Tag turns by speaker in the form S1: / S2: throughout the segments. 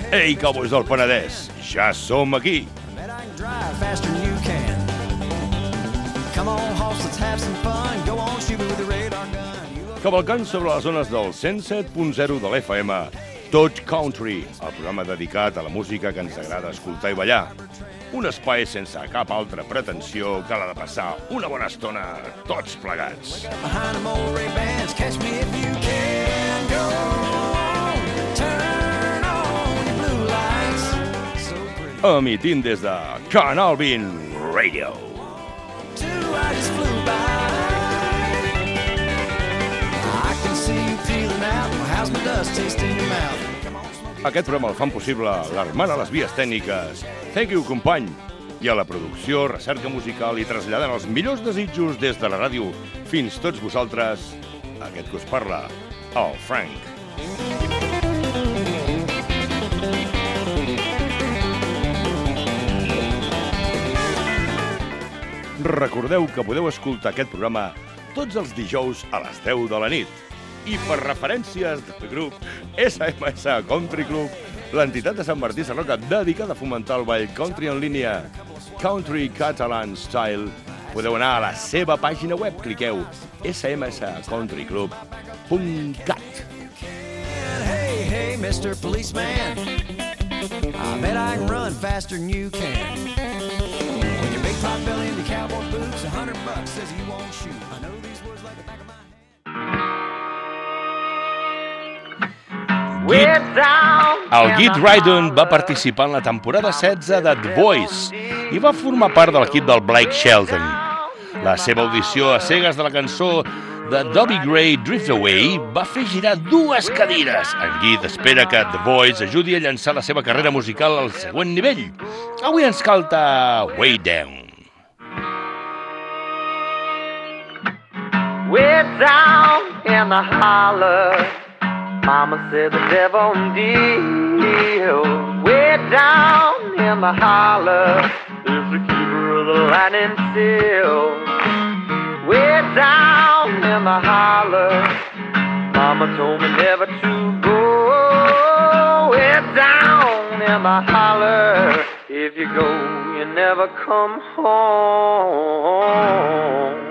S1: Ei, cowboys del Penedès, ja som aquí. Cavalcant sobre les zones del 107.0 de l'FM, Tot Country, el programa dedicat a la música que ens agrada escoltar i ballar. Un espai sense cap altra pretensió que la de passar una bona estona tots plegats. Emitint des de Canal 20 Radio. Aquest programa el fan possible l'Armand a les vies tècniques. Thank you, company. I a la producció, recerca musical i traslladant els millors desitjos des de la ràdio fins tots vosaltres, aquest que us parla, el Frank. Recordeu que podeu escoltar aquest programa tots els dijous a les 10 de la nit. I per referències del grup SMS Country Club, l'entitat de Sant Martí Sarroca dedicada a fomentar el ball country en línia Country Catalan Style, podeu anar a la seva pàgina web, cliqueu smscountryclub.cat.
S2: Hey, hey, Mr. Policeman, I bet I can run faster than you can. With your big pot belly and your cowboy boots, $100 says you won't shoot. I know these words like the back of my hand.
S1: El Git Rydon va participar en la temporada 16 de The Voice i va formar part de l'equip del Blake Shelton. La seva audició a cegues de la cançó de Dobby Gray Drift Away va fer girar 2 cadires. En Git espera que The Voice ajudi a llançar la seva carrera musical al següent nivell. Avui ens canta Way Down.
S3: Way down in the holler, Mama said the devil deals. Way down in the holler is the keeper of the lightning still. Way down in the holler, Mama told me never to go. Way down in the holler, if you go, you never come home.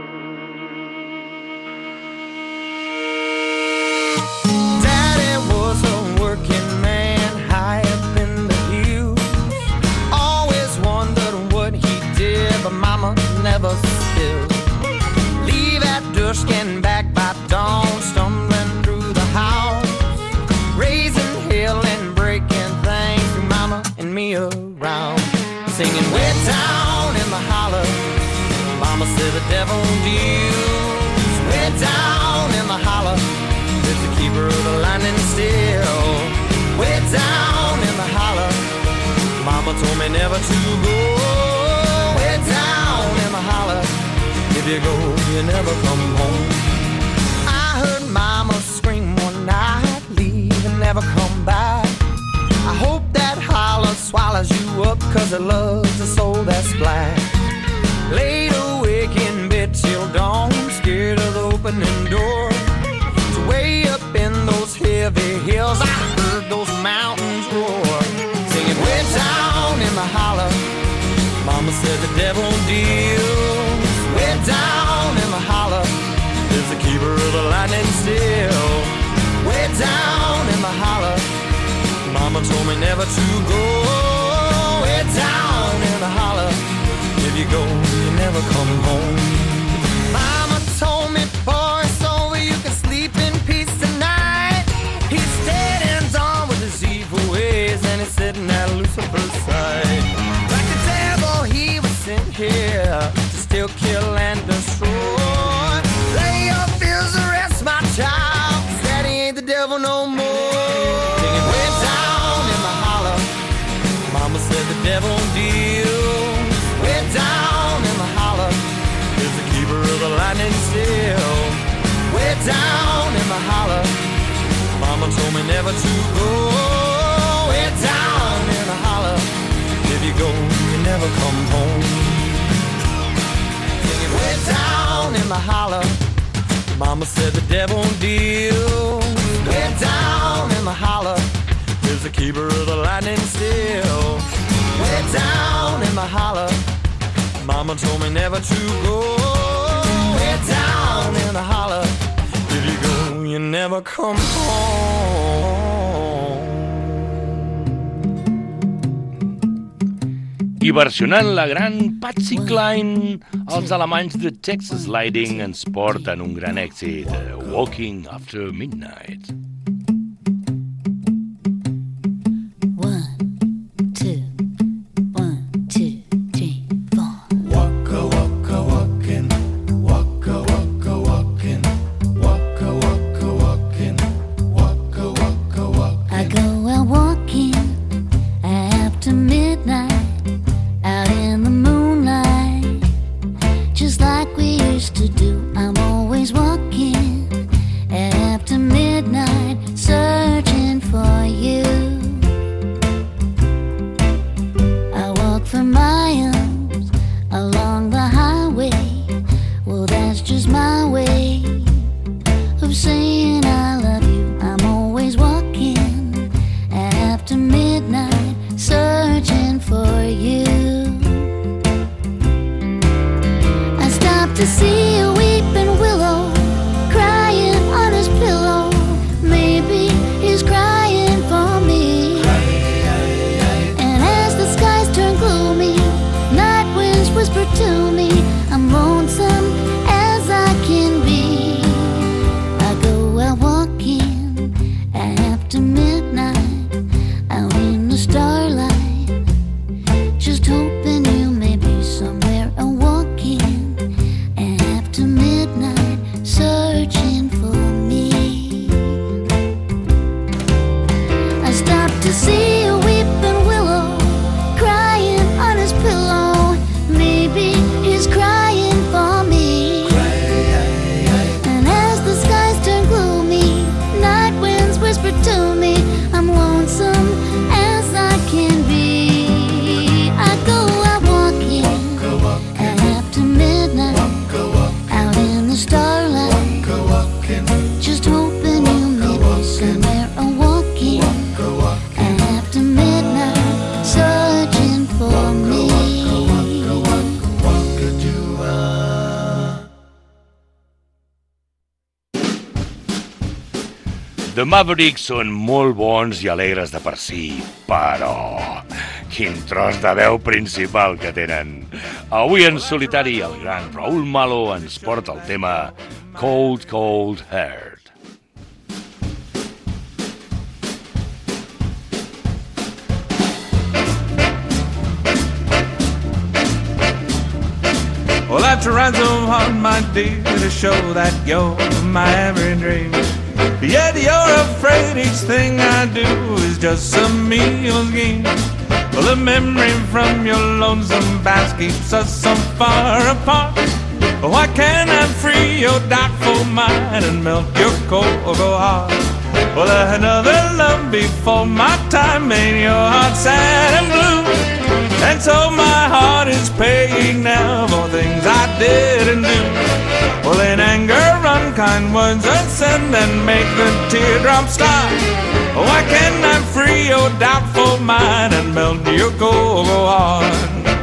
S2: Never still leave at dusk and back by dawn, stumbling through the house, raising hell and breaking things through Mama and me around, singing way down in the holler. Mama said the devil deals. Way down in the holler is the keeper of the lightning still. Way down in the holler, Mama told me never to go. Holler, if you go, you never come home. I heard Mama scream one night, leave and never come back. I hope that holler swallows you up, 'cause it loves a soul that's black. Laid awake in bed till dawn, scared of the opening door. It's way up in those heavy hills, I heard those mountains roar, singing way down in the holler. Mama said the devil deals. Way down in the holler is the keeper of the lightning still. Way down in the holler, Mama told me never to go. Way down in the holler, if you go, you never come home. Mama told me, boy, it's over, you can sleep in peace tonight. He's standing on with his evil ways, and he's sitting at Lucifer's side. He was sent here to still kill and destroy. Lay your fears to rest, my child, 'cause Daddy ain't the devil no more. Singing way down in the holler, Mama said the devil deals. Way down in the holler is the keeper of the lightning still. Way down in the holler, Mama told me never to go. Way down in the holler, if you go, you never come home. Singing way down in the holler, Mama said the devil deals. Way down in the holler is the keeper of the lightning still. Way down in the holler, Mama told me never to go. Way down in the holler, if you go, you never come home.
S1: I versionant la gran Patsy Cline, els alemanys de Texas Sliding ens porten un gran èxit, Walking After Midnight. The Mavericks són molt bons i alegres de per si, però quin tros de veu principal que tenen. Avui en solitari el gran Raúl Malo ens porta el tema Cold Cold Heart.
S4: Well, I tried so hard, my dear, to show that you're my every dream. Yet you're afraid each thing I do is just some evil scheme. Well, the memory from your lonesome past keeps us so far apart. Why can't I free your doubtful mind and melt your cold heart? Well, another love before my time made your heart sad and blue, and so my heart is paying now for things I didn't do. Well, in anger, unkind words are said and make the teardrops stop. Why can't I free your doubtful mind and melt your cold heart?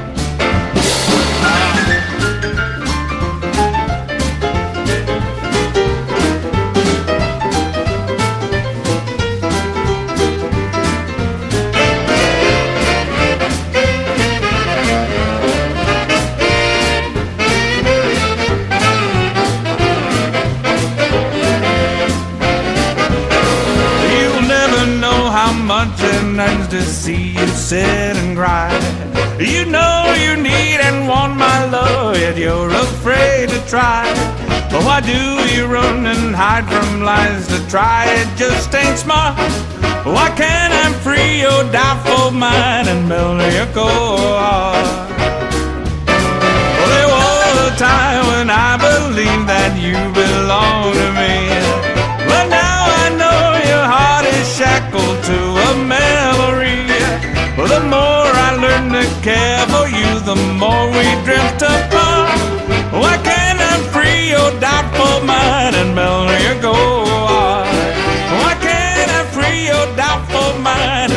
S4: To see you sit and cry. You know you need and want my love, yet you're afraid to try. But why do you run and hide from lies to try? It just ain't smart. Why can't I free your doubtful mind and melt your cold heart? Well, there was a time when I believed that you belonged to me, but now I know your heart is shackled to a memory. Well, the more I learn to care for you, the more we drift apart. Why can't I free your doubtful mind and melt your cold heart? Why can't I free your doubtful mind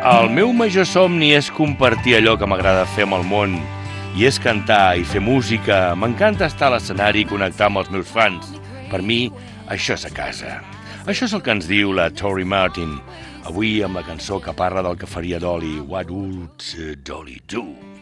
S1: El meu major somni és compartir allò que m'agrada fer amb el món, i és cantar i fer música. M'encanta estar a l'escenari i connectar amb els meus fans. Per mi, això és a casa. Això és el que ens diu la Tori Martin, avui amb la cançó que parla del que faria Dolly. What would Dolly do?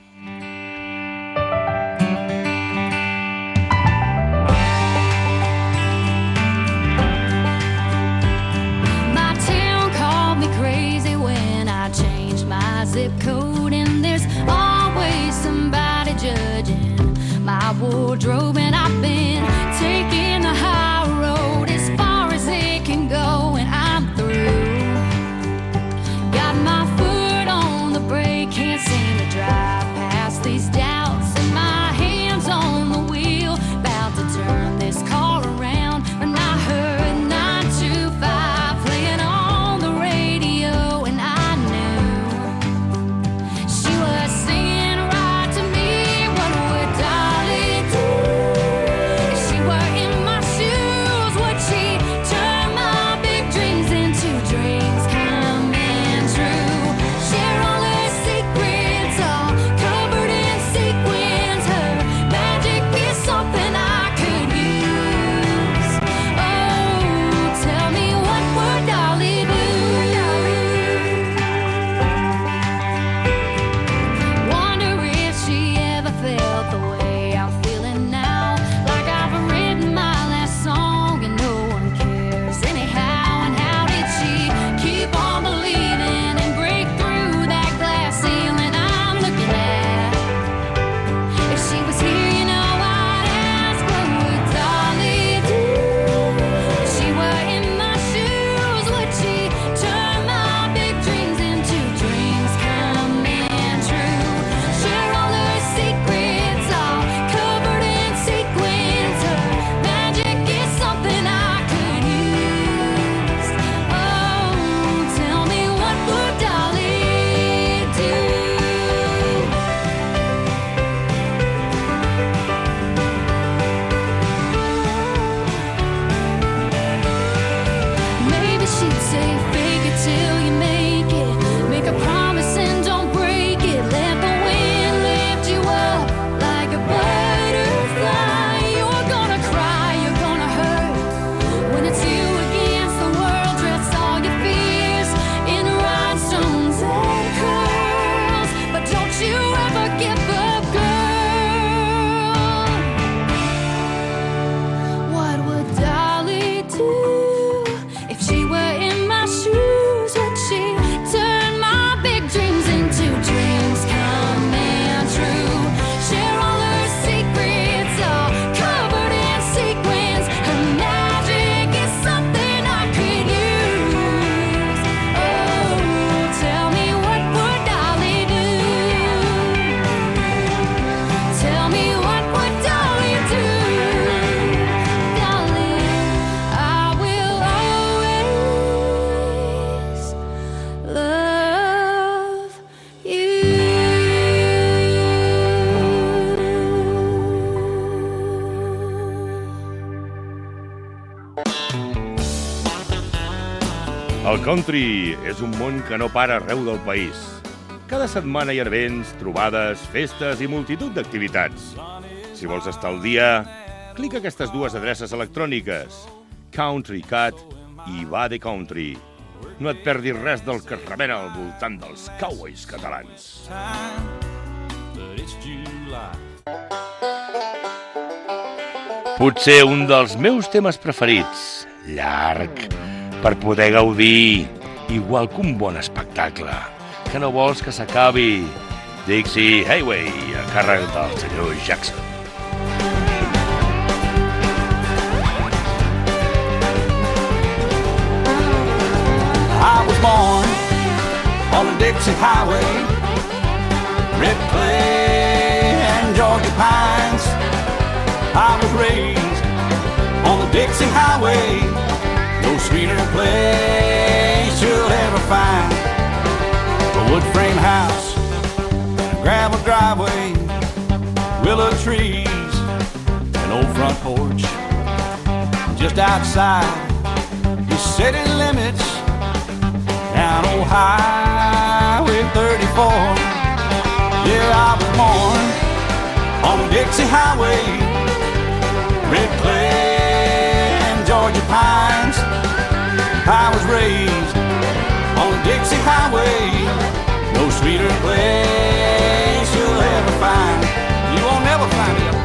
S5: Zip code, and there's always somebody judging my wardrobe, and I've been taking the high road as far as it can go, and I'm through. Got my foot on the brake, can't seem to drive past these doubts, and my hands on the wheel, about to turn this car around, when I heard 925 playing on the radio, and I knew she was singing right to me. What would Dolly do if she were in my shoes? Would she turn my big dreams into dreams coming true? Share all her secrets, all covered in sequins. Her magic is something I could use. Oh, tell me, what would Dolly do? Wonder if she ever felt the way I'm feeling now, like I've written my last song and no one cares anyhow. And how did she keep on believing and break through that glass ceiling I'm looking at? If she was here, you know I'd ask, what would Dolly do if she were in my shoes? Would she turn my big dreams into dreams coming true? Share all her secrets, all covered in sequins. Her magic is something I could use. Oh, tell me, what would Dolly do? Maybe she'd say, fake it till you make it. Make a promise and don't break it. Let the wind lift you up like a butterfly. You're gonna cry, you're gonna hurt when it's you against the world. Dress all your fears in rhinestones and curls, but don't you ever give up, girl. What would Dolly do if she were in my shoes? Would she turn my big dreams into dreams coming true? Share all her secrets, all covered in sequins. Her magic is something I could use. Oh, tell me, what would Dolly do? Tell me, what would Dolly do? Dolly, I will always love you.
S1: El country és un món que no para arreu del país. Cada setmana hi ha events, trobades, festes i multitud d'activitats. Si vols estar al dia, clica aquestes dues adreces electròniques: Country Cat i Va de Country. No et perdis res del que es remena al voltant dels cowboys catalans. Potser un dels meus temes preferits, llarg, per poder gaudir, igual que un bon espectacle, que no vols que s'acabi. Dixie Highway, a càrrec del senyor Jackson.
S6: I was born on the Dixie Highway, red clay and Georgia pines. I was raised on the Dixie Highway, no sweeter place you'll ever find. A wood frame house, a gravel driveway, willow trees, an old front porch. Just outside the city limits, down old Highway 34. Yeah, I was born on the Dixie Highway, red clay and Georgia pines. I was raised on the Dixie Highway, no sweeter place you'll ever find. You won't never find it.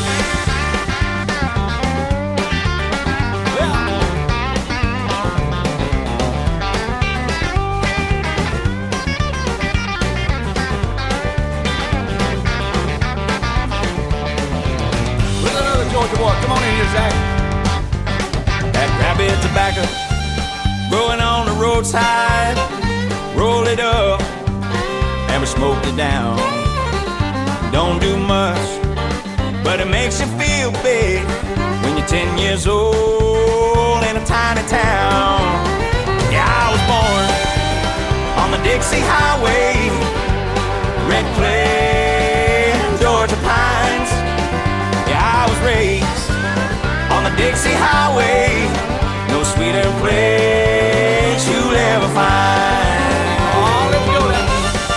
S6: Georgia boy, come on in here, Zach. That rabbit tobacco growing on the roadside, roll it up and we smoked it down. Don't do much, but it makes you feel big when you're 10 years old in a tiny town. Yeah, I was born on the Dixie Highway, red clay and Georgia pines. I was raised on the Dixie Highway, no sweeter place you'll ever find. Oh, let's go there.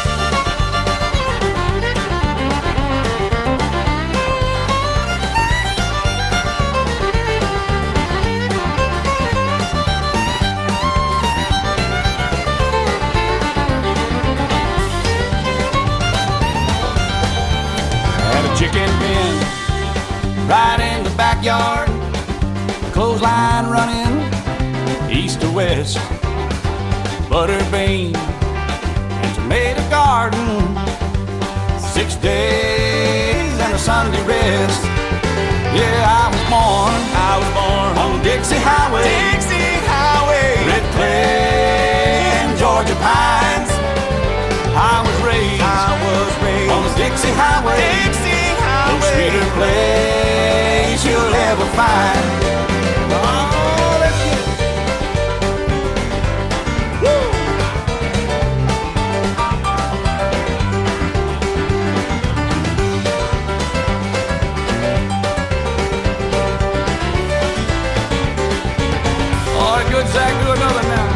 S6: I had a chicken pen right in the backyard, clothesline running east to west, butter bean and tomato garden, 6 days and a Sunday rest. Yeah, I was born on the Dixie Highway, red clay and Georgia pines. I was raised on the Dixie Highway, no sweeter place you'll ever find. Oh, let's get it. Woo! Oh, good, Zach, do another now.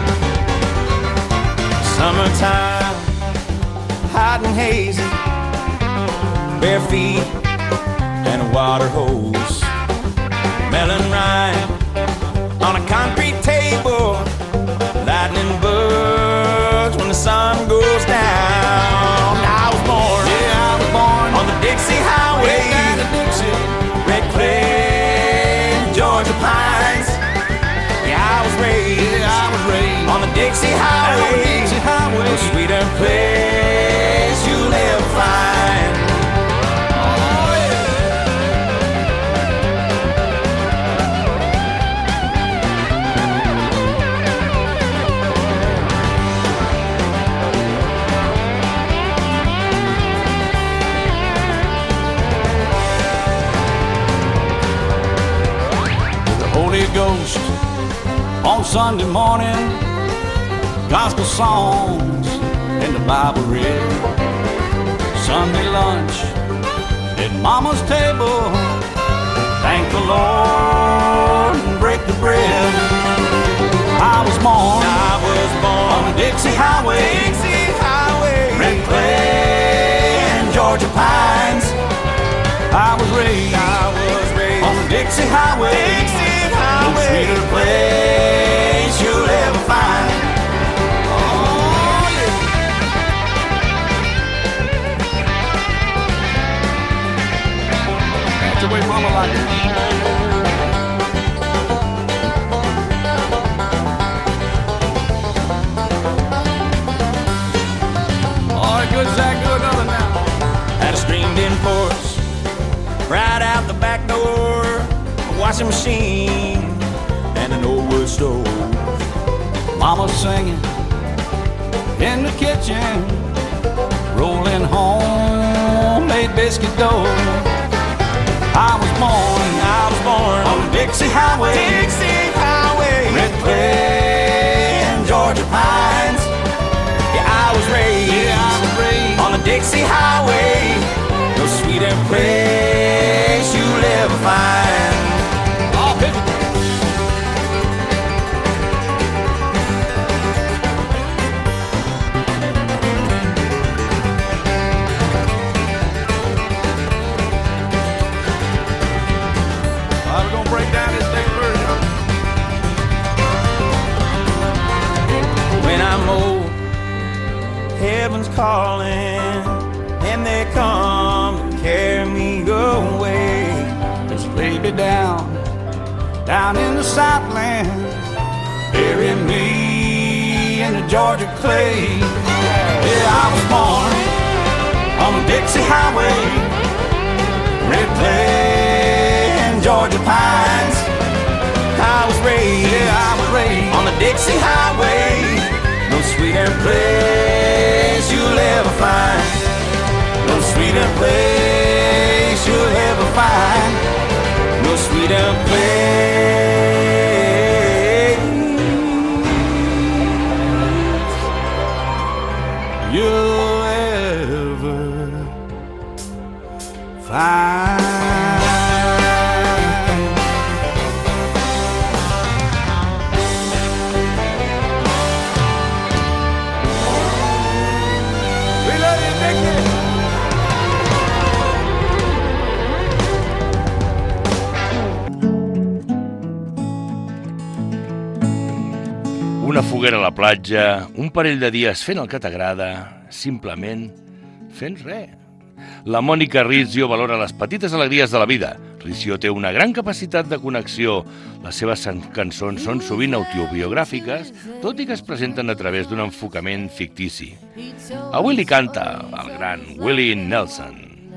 S6: Summertime, hot and hazy, bare feet and a water hose, melon rind on a concrete table, lightning bugs when the sun goes down. I was born on the Dixie Highway, red clay and Georgia pines. Yeah, I was raised on the Dixie Highway, no sweeter place you'll ever find. Holy Ghost on Sunday morning, gospel songs and the Bible read, Sunday lunch at Mama's table, thank the Lord and break the bread. I was born on the Dixie Highway, red clay and Georgia pines. I was raised on the Dixie Highway, no sweeter place you'll ever find. Oh, yeah. That's the way Mama liked it. All right, good, Zach, do another now. Had a streamed-in porch right out the back door, a washing machine and an old wood stove. Mama singing in the kitchen, rolling homemade biscuit dough. I was born on the Dixie Highway, red clay and Georgia pines. Yeah, I was raised on the Dixie Highway, no sweeter place you'll ever find. Oh, heaven's calling, and they come to carry me away. Just lay me down in the Southland, bury me in the Georgia clay. Yeah, I was born on the Dixie Highway, red clay and Georgia pines. I was raised on the Dixie Highway. No sweeter place you'll ever find. No sweeter place you'll ever find. No sweeter place you'll ever find.
S1: Una foguera a la platja, un parell de dies fent el que t'agrada, simplement fent res. La Mònica Rizzo valora les petites alegries de la vida. Rizzo té una gran capacitat de connexió. Les seves cançons són sovint autobiogràfiques, tot i que es presenten a través d'un enfocament fictici. Avui li canta el gran Willie Nelson.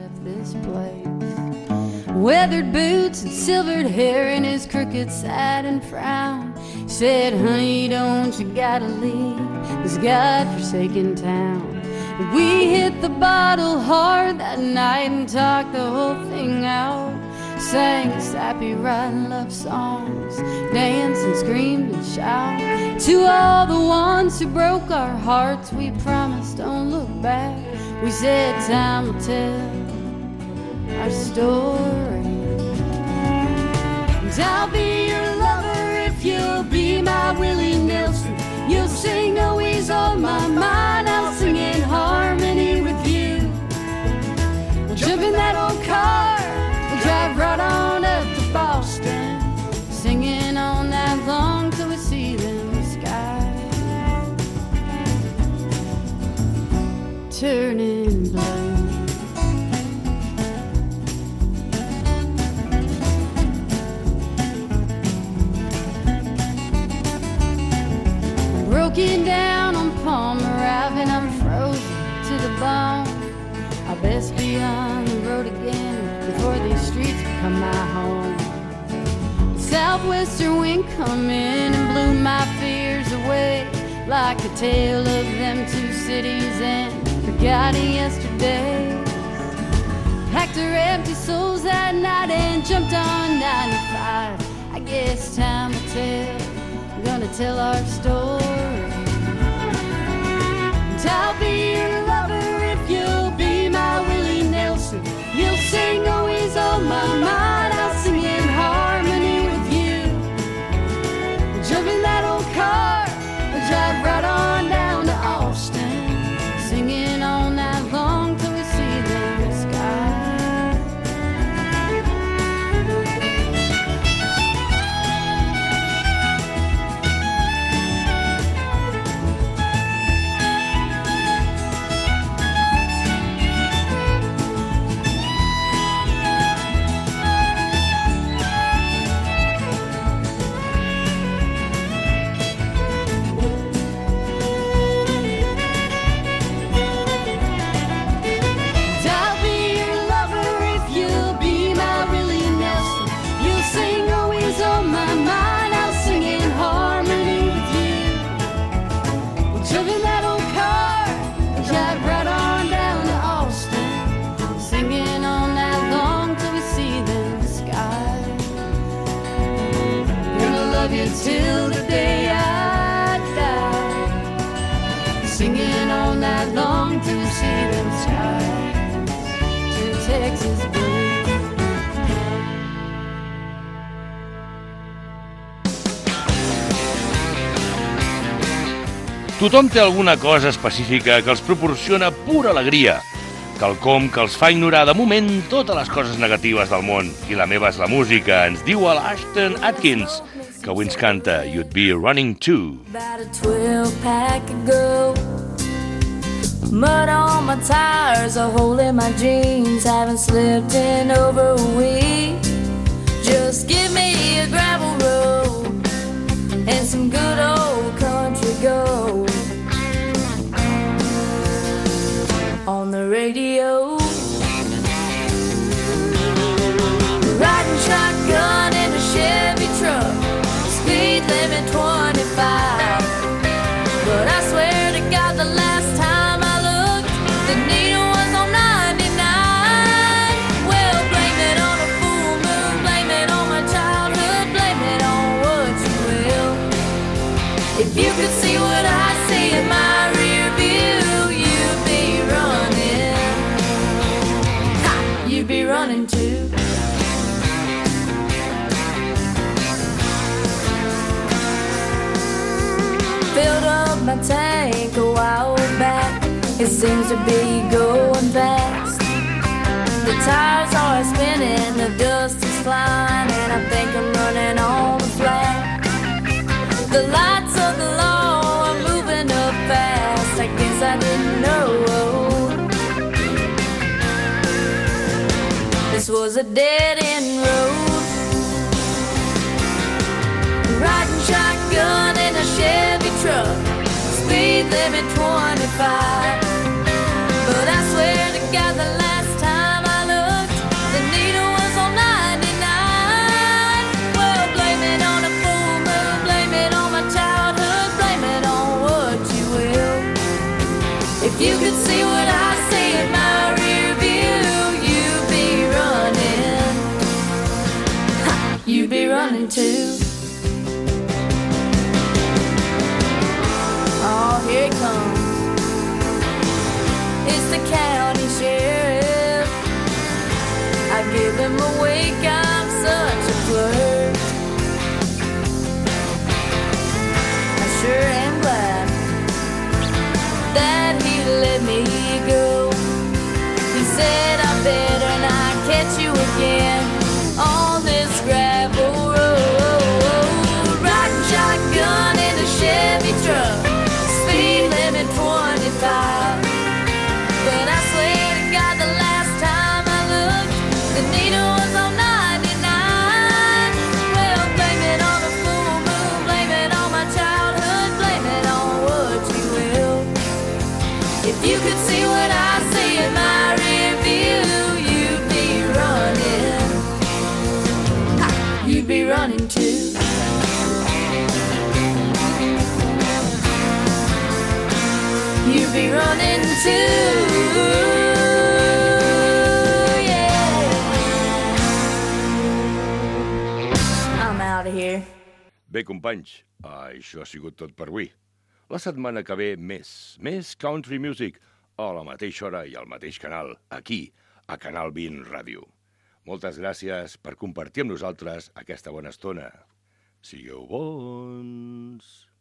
S5: Weathered boots and silvered hair in his crooked side and frown. Said, honey, don't you gotta leave this godforsaken town. We hit the bottle hard that night and talked the whole thing out. Sang sappy, rotten love songs, danced and screamed and shouted. To all the ones who broke our hearts, we promised don't look back. We said time will tell our story. And I'll be your lover if you'll be my Willie Nelson. You'll sing always on my mind. I'll sing in harmony with you. We'll jump in that old car, we'll drive right on up to Boston, singing all night long till we see them skies turning blue. Broken down on Palmer Ave and I'm frozen to the bone. I'll best be on the road again before these streets become my home. The southwestern wind come in and blew my fears away, like a tale of them two cities and forgotten yesterdays. Packed her empty souls that night and jumped on 95. I guess time will tell, I'm gonna tell our story. And I'll be your lover if you'll be my Willie Nelson. You'll sing always on my mind. I'll sing in harmony with you. We'll jump in that old car, we'll drive right on down to Austin, singing all night long till we see them skies. Till the day I die, singing all night long to see them skies to Texas blue.
S1: Tothom té alguna cosa específica que els proporciona pura alegria, quelcom que els fa ignorar de moment totes les coses negatives del món. I la meva és la música, ens diu el Ashton Atkins, que avui ens canta You'd Be Running Too.
S5: About a 12-pack ago, Mud on my tires, a hole in my jeans. Haven't slipped in over a week. Just give me a gravel road and some good old country gold. On the radio, riding shotgun in a Chevy truck, speed limit 25. But I swear to God, the last time I looked, the needle was on 99. Well, blame it on a full moon, blame it on my childhood, blame it on what you will. If you could see what I see in my rear view, you'd be running. Ha! You'd be running too. Filled up my tank a while back. It seems to be going fast. The tires are spinning, the dust is flying, and I think I'm running on the flat. The lights of the law are moving up fast. I guess I didn't know this was a dead-end road. Riding shotgun in a Chevy truck, speed limit 25. But I swear to God, the last time I looked, the needle was on 99. Well, blame it on a full moon, blame it on my childhood, blame it on what you will. If you could see what I see in my rear view, you'd be running. Ha! You'd be running too. Oh, here it comes. It's the county sheriff. I give him a wake, I'm such a flirt. I sure am glad that he let me go. He said I better not catch you again on this gravel road. Riding shotgun in a Chevy truck, speed limit 25. But I swear to God, the last time I looked, the needle was on 99. Well, blame it on a full moon, blame it on my childhood, blame it on what you will. If you could see what I see in my rear view, you'd be running. Ha! You'd be running too. You'd be running too, yeah. I'm out of here.
S1: Bé, companys, això ha sigut tot per avui. La setmana que ve més country music, a la mateixa hora i al mateix canal, aquí, a Canal 20 Ràdio. Moltes gràcies per compartir amb nosaltres aquesta bona estona. Sigueu bons!